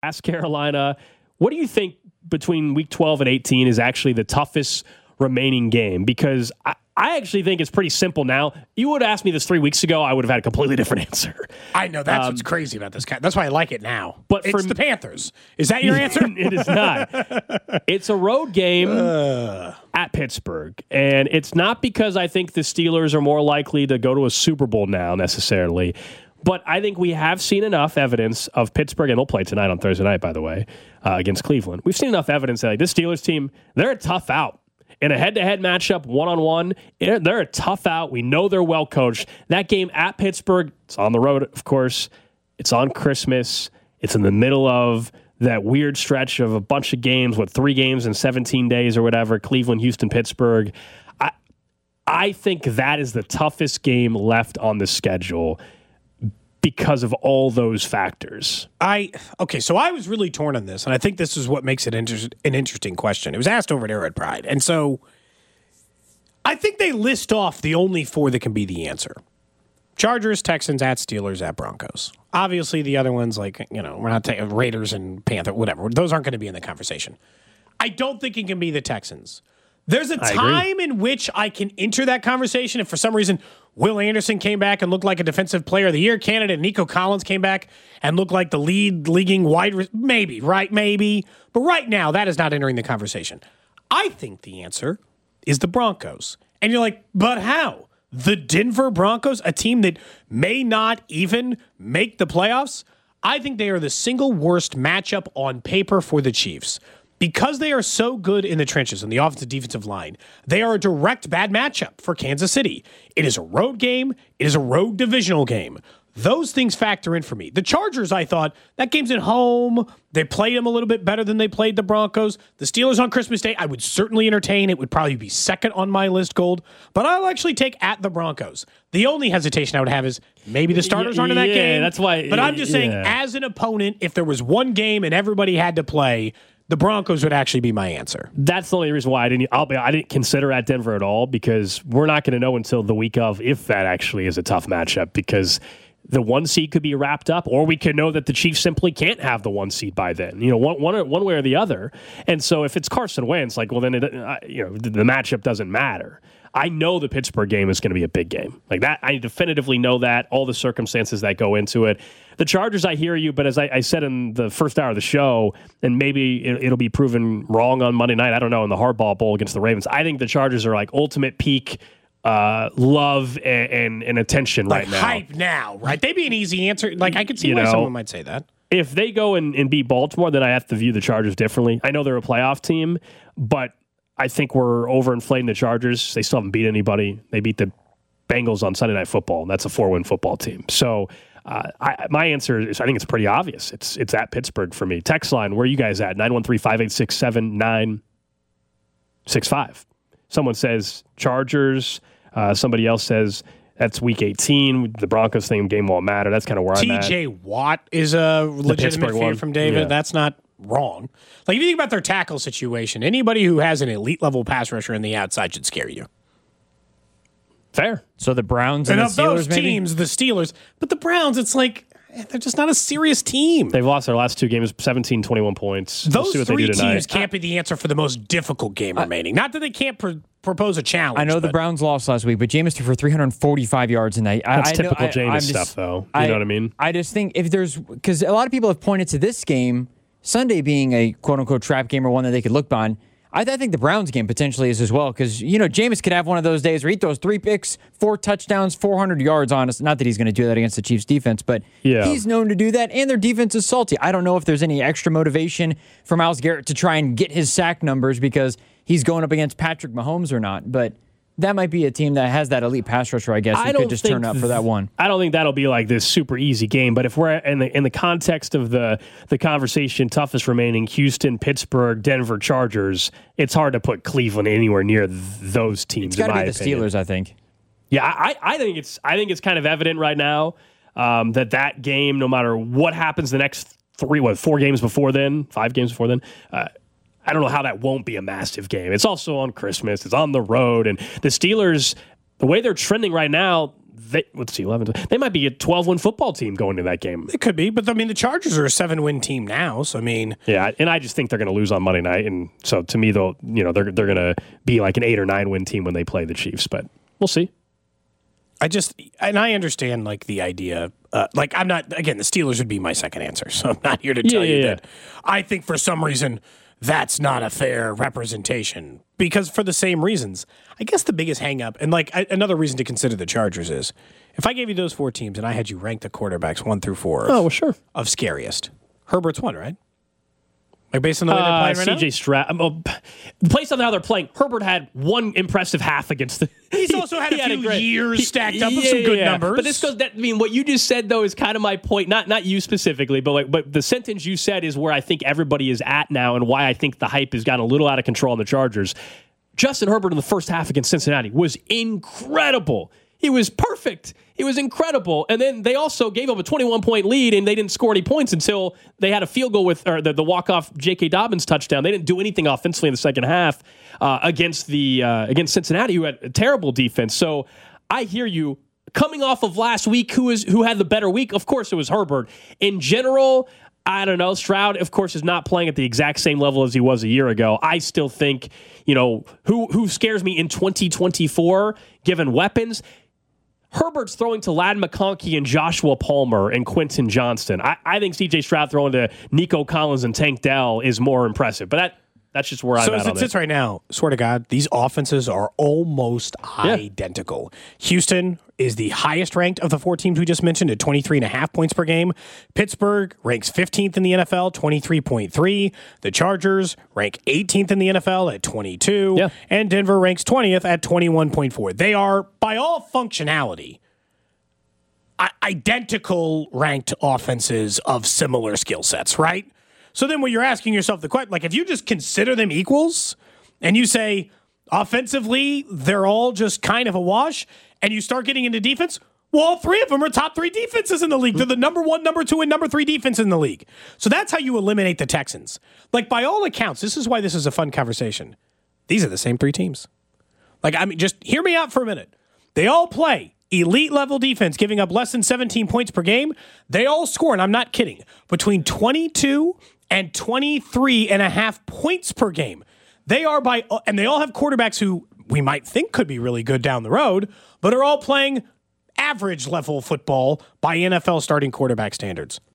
Ask Carolina. What do you think between week 12 and 18 is actually the toughest remaining game? Because I actually think it's pretty simple now. You would have asked me this 3 weeks ago, I would have had a completely different answer. I know. That's what's crazy about this. That's why I like it now. But it's the Panthers. Is that your answer? It is not. It's a road game at Pittsburgh. And it's not because I think the Steelers are more likely to go to a Super Bowl now necessarily. But I think we have seen enough evidence of Pittsburgh, and they'll play tonight on Thursday night, by the way, against Cleveland. We've seen enough evidence that this Steelers team, they're a tough out. In a head-to-head matchup, one-on-one, they're a tough out. We know they're well coached. That game at Pittsburgh, it's on the road, of course. It's on Christmas. It's in the middle of that weird stretch of a bunch of games, 3 games in 17 days or whatever, Cleveland, Houston, Pittsburgh. I think that is the toughest game left on the schedule because of all those factors. So I was really torn on this, and I think this is what makes it an interesting question. It was asked over at Arrowhead Pride, and so I think they list off the only 4 that can be the answer. Chargers, Texans, at Steelers, at Broncos. Obviously, the other ones, we're not taking Raiders and Panther, whatever. Those aren't going to be in the conversation. I don't think it can be the Texans. There's a time in which I can enter that conversation if for some reason Will Anderson came back and looked like a Defensive Player of the Year candidate, Nico Collins came back and looked like the leading wide maybe. But right now, that is not entering the conversation. I think the answer is the Broncos. And you're like, but how? The Denver Broncos, a team that may not even make the playoffs? I think they are the single worst matchup on paper for the Chiefs. Because they are so good in the trenches on the offensive defensive line, they are a direct bad matchup for Kansas City. It is a road game. It is a road divisional game. Those things factor in for me. The Chargers, I thought, that game's at home. They played them a little bit better than they played the Broncos. The Steelers on Christmas Day, I would certainly entertain. It would probably be second on my list, Gold. But I'll actually take at the Broncos. The only hesitation I would have is maybe the starters aren't in that game. That's why. But I'm just saying, as an opponent, if there was one game and everybody had to play, the Broncos would actually be my answer. That's the only reason why I didn't consider at Denver at all, because we're not going to know until the week of if that actually is a tough matchup, because the 1 seed could be wrapped up, or we could know that the Chiefs simply can't have the 1 seed by then. One way or the other. And so if it's Carson Wentz, the matchup doesn't matter. I know the Pittsburgh game is going to be a big game. Like that, I definitively know that, all the circumstances that go into it. The Chargers, I hear you, but as I said in the first hour of the show, and maybe it'll be proven wrong on Monday night, I don't know, in the Hardball Bowl against the Ravens, I think the Chargers are like ultimate peak love and attention right now. Hype now, right? They'd be an easy answer. I could see why someone might say that. If they go and beat Baltimore, then I have to view the Chargers differently. I know they're a playoff team, but I think we're overinflating the Chargers. They still haven't beat anybody. They beat the Bengals on Sunday Night Football, and that's a 4-win football team. So my answer is, I think it's pretty obvious. It's at Pittsburgh for me. Text line, where are you guys at? 913-586-7965. Someone says Chargers. Somebody else says that's week 18. The Broncos thing game won't matter. That's kind of where I'm at. TJ Watt is a legitimate fear from David. Yeah. That's not wrong. If you think about their tackle situation, anybody who has an elite level pass rusher in the outside should scare you. Fair. So the Browns and the Steelers, those teams, the Steelers. But the Browns, it's like, they're just not a serious team. They've lost their last 2 games, 17, 21 points. Those 3 teams can't be the answer for the most difficult game remaining. Not that they can't propose a challenge. I know the Browns lost last week, but Jameis threw for 345 yards a night. That's typical Jameis stuff, though. You know what I mean? I just think because a lot of people have pointed to this game, Sunday being a quote-unquote trap game or one that they could look on. I think the Browns game potentially is as well, because, Jameis could have one of those days where he throws 3 picks, 4 touchdowns, 400 yards on us. Not that he's going to do that against the Chiefs defense, but he's known to do that, and their defense is salty. I don't know if there's any extra motivation for Myles Garrett to try and get his sack numbers because he's going up against Patrick Mahomes or not, but that might be a team that has that elite pass rusher, I guess. He could just turn up for that one. I don't think that'll be like this super easy game, but if we're in the context of the conversation, toughest remaining, Houston, Pittsburgh, Denver, Chargers, it's hard to put Cleveland anywhere near those teams. It's got to be the Steelers, I think. Yeah, I think it's kind of evident right now that game, no matter what happens the next 4 games before then, 5 games before then, I don't know how that won't be a massive game. It's also on Christmas. It's on the road. And the Steelers, the way they're trending right now, let's see, 11. They might be a 12-win football team going to that game. It could be, but I mean, the Chargers are a 7-win team now. So I mean, yeah, and I just think they're going to lose on Monday night, and so to me, they're going to be like an 8 or 9 win team when they play the Chiefs. But we'll see. I understand like the idea. Like I'm not again. The Steelers would be my second answer, so I'm not here to tell you that I think for some reason that's not a fair representation because for the same reasons. I guess the biggest hang up and like another reason to consider the Chargers is if I gave you those 4 teams and I had you rank the quarterbacks 1 through 4. Oh, well, sure. Of scariest. Herbert's one, right? Like based on the way they're playing right CJ Stroud. Based on how they're playing, Herbert had one impressive half against the. He's also had a few years stacked up with some good numbers. But this goes. What you just said though is kind of my point. Not you specifically, but the sentence you said is where I think everybody is at now, and why I think the hype has gotten a little out of control on the Chargers. Justin Herbert in the first half against Cincinnati was incredible. He was perfect. It was incredible. And then they also gave up a 21-point lead, and they didn't score any points until they had a field goal with the walk-off J.K. Dobbins touchdown. They didn't do anything offensively in the second half against Cincinnati, who had a terrible defense. So I hear you. Coming off of last week, who had the better week? Of course, it was Herbert. In general, I don't know. Stroud, of course, is not playing at the exact same level as he was a year ago. I still think, who scares me in 2024, given weapons? Herbert's throwing to Ladd McConkey and Joshua Palmer and Quentin Johnston. I think C.J. Stroud throwing to Nico Collins and Tank Dell is more impressive. But that's just where I'm at on it. So as it sits right now, swear to God, these offenses are almost identical. Houston is the highest ranked of the 4 teams we just mentioned at 23.5 points per game. Pittsburgh ranks 15th in the NFL, 23.3. The Chargers rank 18th in the NFL at 22. Yeah. And Denver ranks 20th at 21.4. They are, by all functionality, identical ranked offenses of similar skill sets, right? So then when you're asking yourself the question, like if you just consider them equals and you say offensively, they're all just kind of a wash, and you start getting into defense, well, all 3 of them are top 3 defenses in the league. They're the number 1, number 2, and number 3 defense in the league. So that's how you eliminate the Texans. Like by all accounts, this is why this is a fun conversation. These are the same 3 teams. Like, I mean, just hear me out for a minute. They all play elite level defense, giving up less than 17 points per game. They all score, and I'm not kidding, between 22 and 23.5 points per game. They are and they all have quarterbacks who we might think could be really good down the road, but are all playing average level football by NFL starting quarterback standards.